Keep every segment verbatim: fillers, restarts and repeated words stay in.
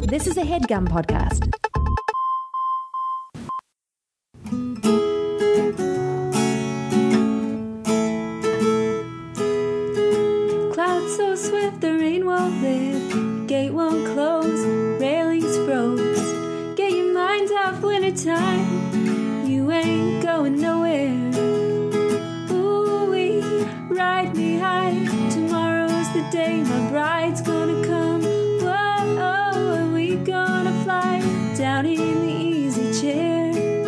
This is a HeadGum podcast. Clouds so swift, the rain won't lift, gate won't close, railings froze. Get your mind off wintertime, you ain't going nowhere. Ooh-wee, ride me high, tomorrow's the day my bride's gonna come. Whoa, and we gonna fly down in the easy chair.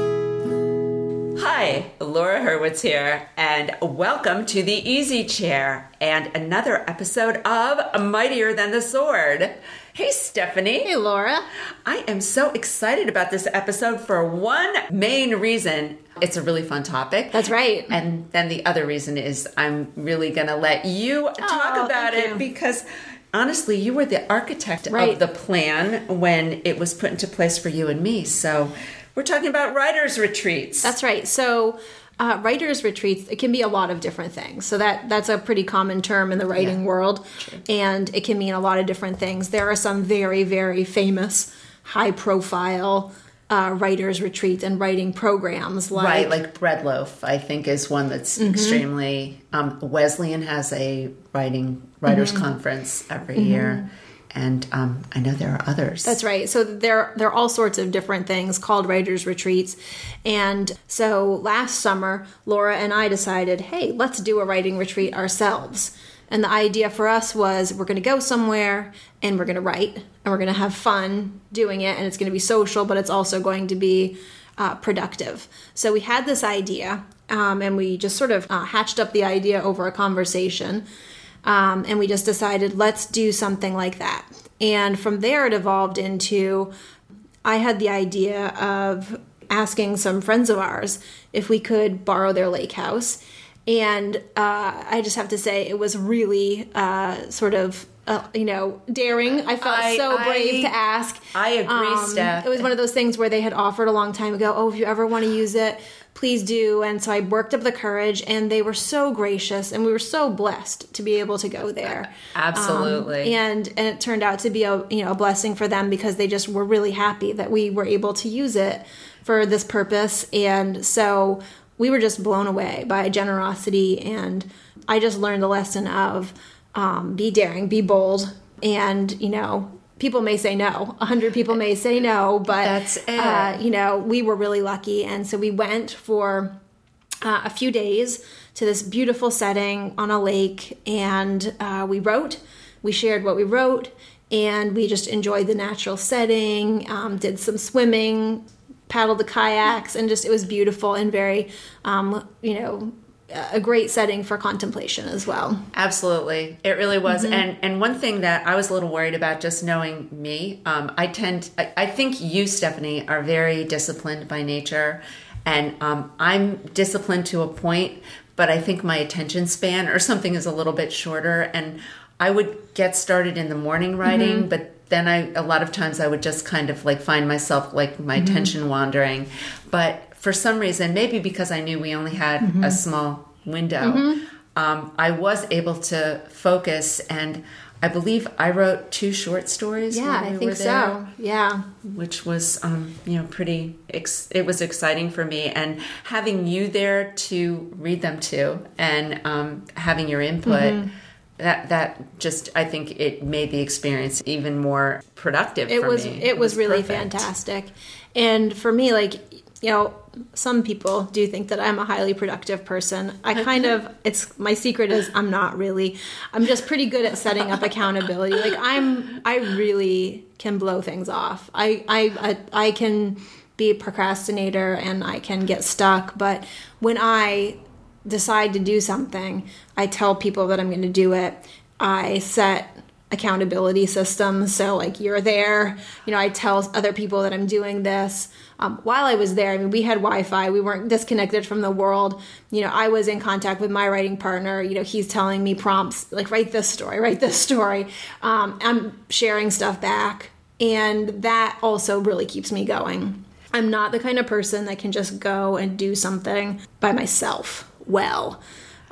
Hi, Laura Hurwitz here, and welcome to the Easy Chair and another episode of Mightier Than the Sword. Hey, Stephanie. Hey, Laura. I am so excited about this episode for one main reason. It's a really fun topic. That's right. And then the other reason is I'm really going to let you talk Oh, about thank it you. because honestly, you were the architect Right. of the plan when it was put into place for you and me. So we're talking about writers' retreats. That's right. So, uh, writers' retreats, it can be a lot of different things. So that that's a pretty common term in the writing Yeah, world. true. And it can mean a lot of different things. There are some very, very famous, high-profile uh, writers' retreats and writing programs. Like, Right, like Bread Loaf, I think, is one that's Mm-hmm. extremely. Um, Wesleyan has a writing writers Mm-hmm. conference every year, and um, I know there are others. That's right. So there, there are all sorts of different things called writers' retreats. And so last summer, Laura and I decided, hey, let's do a writing retreat ourselves. And the idea for us was we're going to go somewhere and we're going to write and we're going to have fun doing it. And it's going to be social, but it's also going to be uh, productive. So we had this idea um, and we just sort of uh, hatched up the idea over a conversation. Um, and we just decided, let's do something like that. And from there, it evolved into, I had the idea of asking some friends of ours if we could borrow their lake house. And uh, I just have to say, it was really uh, sort of, uh, you know, daring. I felt I- so I- brave to ask. I agree, Steph. It was one of those things where they had offered a long time ago, oh, if you ever want to use it, please do. And so I worked up the courage, and they were so gracious, and we were so blessed to be able to go there. Absolutely. Um, and and it turned out to be a you know a blessing for them because they just were really happy that we were able to use it for this purpose. And so we were just blown away by generosity, and I just learned the lesson of um, be daring, be bold, and you know. People may say no. A hundred people may say no, but That's it. Uh, you know, we were really lucky, and so we went for uh, a few days to this beautiful setting on a lake, and uh, we wrote. We shared what we wrote, and we just enjoyed the natural setting. Um, did some swimming, paddled the kayaks, and just it was beautiful and very, um, you know. A great setting for contemplation as well. Absolutely. It really was. Mm-hmm. And and one thing that I was a little worried about, just knowing me, um, I tend, I, I think you, Stephanie, are very disciplined by nature. And um, I'm disciplined to a point, but I think my attention span or something is a little bit shorter. And I would get started in the morning writing, Mm-hmm. but then I, a lot of times I would just kind of like find myself like my Mm-hmm. attention wandering. But for some reason, maybe because I knew we only had Mm-hmm. a small window, um, I was able to focus, and I believe I wrote two short stories. Yeah, when I we think were so. there, Yeah. which was, um, you know, pretty. Ex- it was exciting for me, and having you there to read them to, and um, having your input. Mm-hmm. That that just, I think it made the experience even more productive. It for was me. it was really perfect. fantastic. And for me, like, you know, some people do think that I'm a highly productive person. I kind of, it's, my secret is I'm not really. I'm just pretty good at setting up accountability. Like, I'm, I really can blow things off. I, I, I, I can be a procrastinator and I can get stuck. But when I decide to do something, I tell people that I'm going to do it. I set accountability systems. So like, you're there, you know, I tell other people that I'm doing this. Um, while I was there, I mean, we had Wi-Fi, we weren't disconnected from the world. You know, I was in contact with my writing partner. You know, he's telling me prompts, like, write this story, write this story. Um, I'm sharing stuff back. And that also really keeps me going. I'm not the kind of person that can just go and do something by myself well.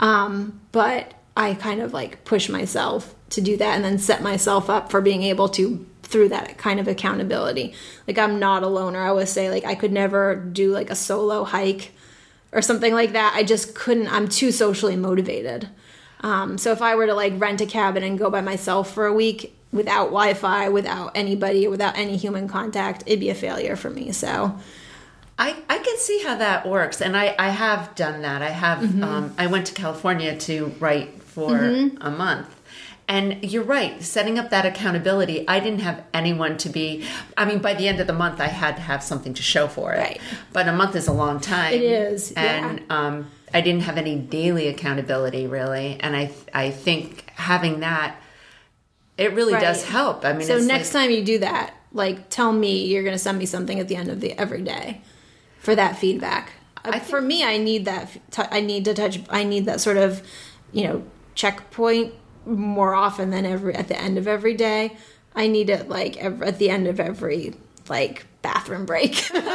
Um, but I kind of like push myself to do that and then set myself up for being able to through that kind of accountability. Like, I'm not a loner. I always say, like, I could never do like a solo hike or something like that. I just couldn't. I'm too socially motivated. Um, so if I were to like rent a cabin and go by myself for a week without Wi-Fi, without anybody, without any human contact, it'd be a failure for me. So I, I can see how that works. And I, I have done that. I have, Mm-hmm. um, I went to California to write for Mm-hmm. a month. And you're right, setting up that accountability, I didn't have anyone to be, I mean, by the end of the month, I had to have something to show for it. Right. But a month is a long time. It is, And yeah. um, I didn't have any daily accountability, really. And I I think having that, it really Right. does help. I mean, So it's next like, time you do that, like, tell me you're going to send me something at the end of the every day for that feedback. I For think- me, I need that. T- I need to touch. I need that sort of, you know, checkpoint more often than every at the end of every day. I need it like ev at the end of every like bathroom break.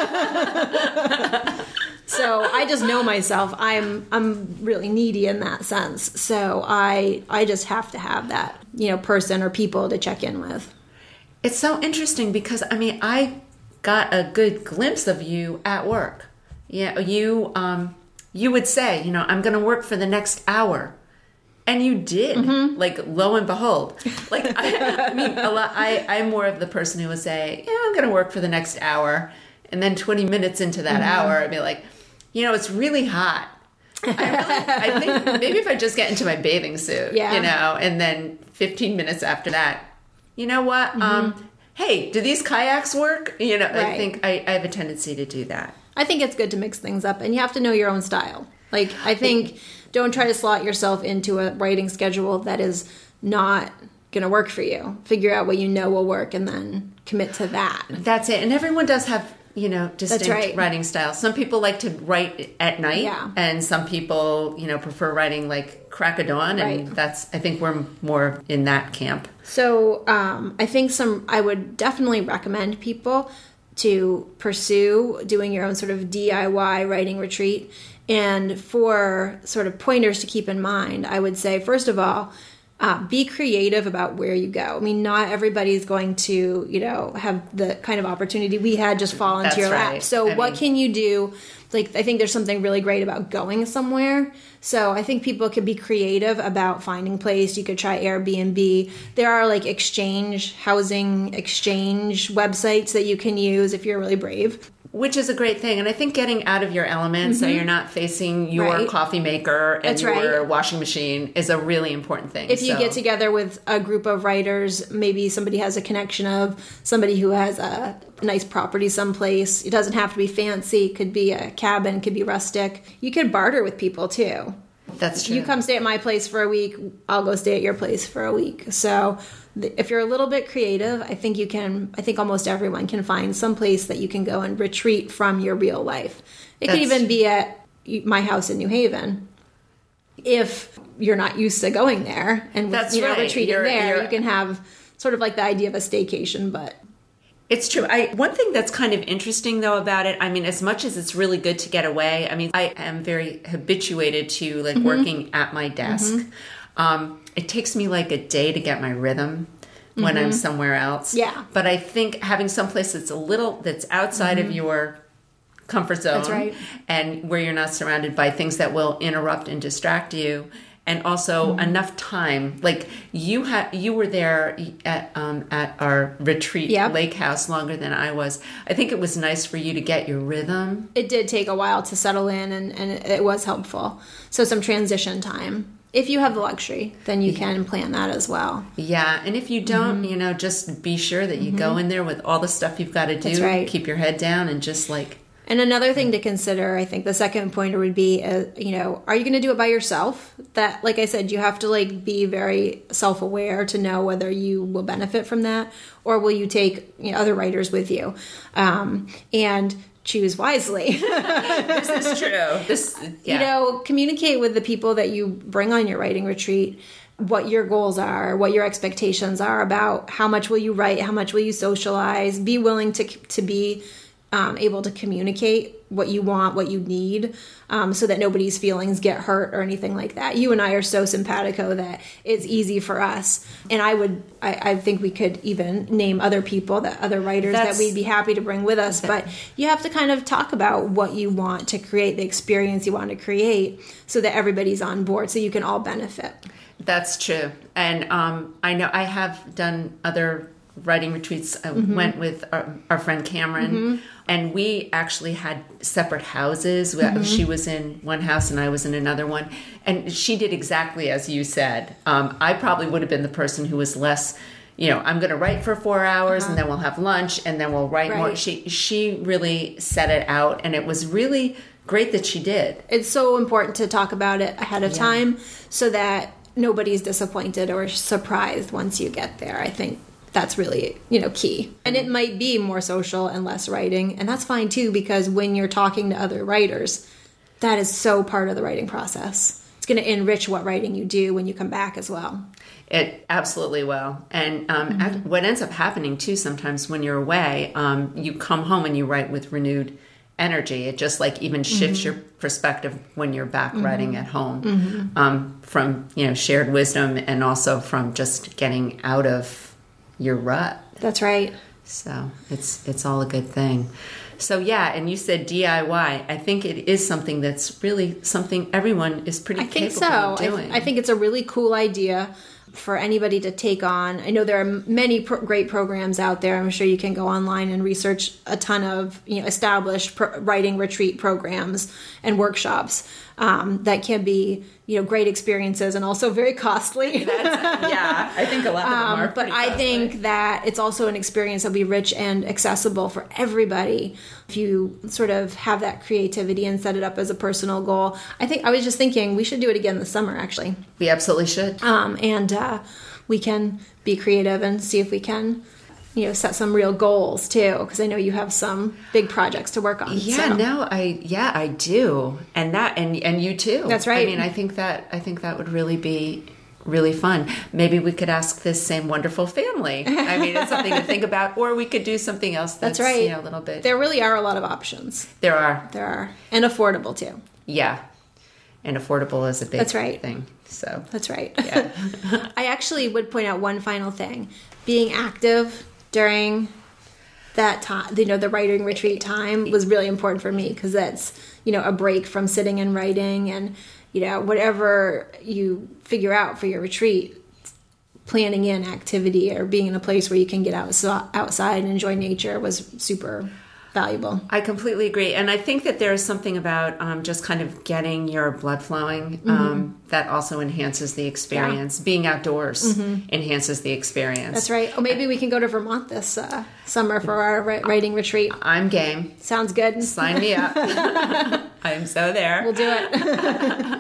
So I just know myself. I'm I'm really needy in that sense. So I I just have to have that, you know, person or people to check in with. It's so interesting because, I mean, I got a good glimpse of you at work. Yeah, you um, you would say, you know, I'm going to work for the next hour. And you did, Mm-hmm. like, lo and behold. Like, I, I mean, a lot, I, I'm more of the person who would say, yeah, I'm going to work for the next hour. And then twenty minutes into that Mm-hmm. hour, I'd be like, you know, it's really hot. I, really, I think maybe if I just get into my bathing suit, Yeah. you know, and then fifteen minutes after that, you know what? Mm-hmm. Um, hey, do these kayaks work? You know, I Right. think I, I have a tendency to do that. I think it's good to mix things up, and you have to know your own style. Like, I think don't try to slot yourself into a writing schedule that is not going to work for you. Figure out what you know will work and then commit to that. That's it. And everyone does have, you know, distinct right. writing styles. Some people like to write at night, Yeah. and some people, you know, prefer writing like crack of dawn. And Right. that's, I think we're more in that camp. So um, I think some, I would definitely recommend people to pursue doing your own sort of D I Y writing retreat. And for sort of pointers to keep in mind, I would say, first of all, uh, be creative about where you go. I mean, not everybody's going to, you know, have the kind of opportunity we had just fall into That's your right. lap. So I what mean- can you do? Like, I think there's something really great about going somewhere. So I think people could be creative about finding place. You could try Airbnb. There are like exchange, housing exchange websites that you can use if you're really brave. Which is a great thing. And I think getting out of your element so you're not facing your Right. coffee maker and That's your right. washing machine is a really important thing. If you So- get together with a group of writers, maybe somebody has a connection of somebody who has a nice property someplace. It doesn't have to be fancy. It could be a cabin, could be rustic. You could barter with people too. That's true. You come stay at my place for a week, I'll go stay at your place for a week. So th- if you're a little bit creative, I think you can, I think almost everyone can find some place that you can go and retreat from your real life. It could That's- even be at my house in New Haven. If you're not used to going there and That's you know, right. retreating You're- there, you're- you can have sort of like the idea of a staycation, but It's true. I one thing that's kind of interesting though about it, I mean, as much as it's really good to get away, I mean, I am very habituated to like Mm-hmm. working at my desk. Um, it takes me like a day to get my rhythm when I'm somewhere else. Mm-hmm. Yeah. But I think having someplace that's a little that's outside of your comfort zone, Mm-hmm. That's right. and where you're not surrounded by things that will interrupt and distract you. And also Mm-hmm. enough time, like you had, you were there at um, at our retreat Yep. lake house longer than I was. I think it was nice for you to get your rhythm. it did take a while to settle in and, and it was helpful. So some transition time. If you have the luxury, then you can plan that as well. Yeah, and if you don't, Mm-hmm. you know, just be sure that you go in there with all the stuff you've got to do. That's right. Keep your head down and just like. And another thing to consider, I think the second pointer would be, uh, you know, are you going to do it by yourself? That, like I said, you have to like be very self-aware to know whether you will benefit from that, or will you take you know, other writers with you, um, and choose wisely. This is true. This, yeah. You know, communicate with the people that you bring on your writing retreat. What your goals are, what your expectations are about how much will you write, how much will you socialize. Be willing to to be. Um, able to communicate what you want, what you need, um, so that nobody's feelings get hurt or anything like that. You and I are so simpatico that it's easy for us. And I would, I, I think we could even name other people, that other writers That's, that we'd be happy to bring with us. But you have to kind of talk about what you want to create, the experience you want to create, so that everybody's on board, so you can all benefit. That's true. And um, I know I have done other writing retreats. I mm-hmm. went with our, our friend Cameron, mm-hmm. and we actually had separate houses. Mm-hmm. She was in one house and I was in another one. And she did exactly as you said. Um, I probably would have been the person who was less, you know, I'm going to write for four hours uh-huh. and then we'll have lunch and then we'll write right. more. She, she really set it out, and it was really great that she did. It's so important to talk about it ahead of yeah. time so that nobody's disappointed or surprised once you get there. I think that's really, you know, key. And it might be more social and less writing, and that's fine too, because when you're talking to other writers, that is so part of the writing process. It's going to enrich what writing you do when you come back as well. It absolutely will. And um, mm-hmm. what ends up happening too sometimes when you're away, um, you come home and you write with renewed energy. It just like even shifts mm-hmm. your perspective when you're back mm-hmm. writing at home, mm-hmm. um, from, you know, shared wisdom, and also from just getting out of your rut. That's right. So it's it's all a good thing. So yeah, and you said D I Y. I think it is something that's really something everyone is pretty I think capable so. of doing. I, I think it's a really cool idea for anybody to take on. I know there are many pro- great programs out there. I'm sure you can go online and research a ton of, you know, established pro- writing retreat programs and workshops um, that can be, you know, great experiences and also very costly. That's, yeah, I think a lot of them um, are. But I think that it's also an experience that'll be rich and accessible for everybody if you sort of have that creativity and set it up as a personal goal. I think I was just thinking we should do it again this summer, actually. We absolutely should. Um, and uh, we can be creative and see if we can, you know, set some real goals too, because I know you have some big projects to work on. Yeah, so. no, I yeah, I do, and that, and and you too. That's right. I mean, I think that I think that would really be really fun. Maybe we could ask this same wonderful family. I mean, it's something to think about, or we could do something else. That's, that's right. You know, a little bit. There really are a lot of options. There are. There are, and affordable too. Yeah, and affordable is a big that's right. thing. So that's right. Yeah. I actually would point out one final thing: being active during that time, you know, the writing retreat time was really important for me, because that's, you know, a break from sitting and writing, and, you know, whatever you figure out for your retreat, planning in activity or being in a place where you can get out, outside and enjoy nature was super valuable. I completely agree. And I think that there's something about um, just kind of getting your blood flowing um, mm-hmm. that also enhances the experience. Yeah. Being outdoors mm-hmm. enhances the experience. That's right. Oh, maybe we can go to Vermont this uh, summer for our writing retreat. I'm game. Sounds good. Sign me up. I'm so there. We'll do it.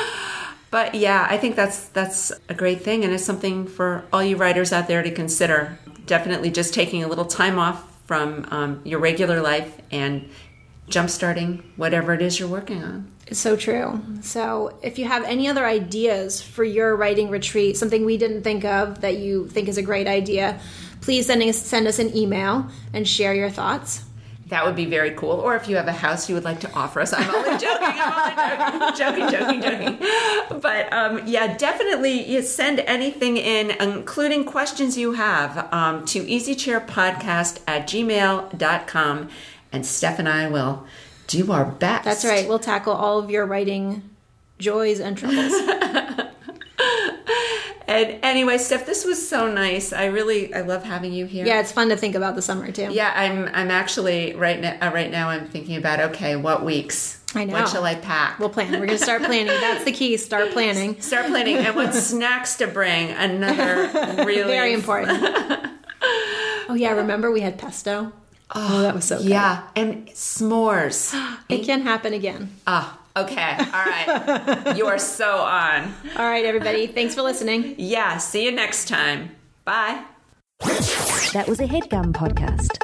But yeah, I think that's that's a great thing, and it's something for all you writers out there to consider. Definitely just taking a little time off from um, your regular life and jumpstarting whatever it is you're working on. It's so true. So if you have any other ideas for your writing retreat, something we didn't think of that you think is a great idea, please send us, send us an email and share your thoughts. That would be very cool. Or if you have a house you would like to offer us. I'm only joking. I'm only joking. Joking, joking, joking. But um, yeah, definitely you send anything in, including questions you have, um, to easychairpodcast at gmail dot com. And Steph and I will do our best. That's right. We'll tackle all of your writing joys and troubles. And anyway, Steph, this was so nice. I really, I love having you here. Yeah, it's fun to think about the summer too. Yeah, I'm, I'm actually right now. Uh, right now, I'm thinking about okay, what weeks? I know. What shall I pack? We'll plan. We're going to start planning. That's the key. Start planning. Start planning, and what snacks to bring. Another really very important. Oh yeah, remember we had pesto? Oh, oh that was so good. Yeah, and s'mores. It can happen again. Ah. Okay. All right. You are so on. All right, everybody. Thanks for listening. Yeah. See you next time. Bye. That was a HeadGum podcast.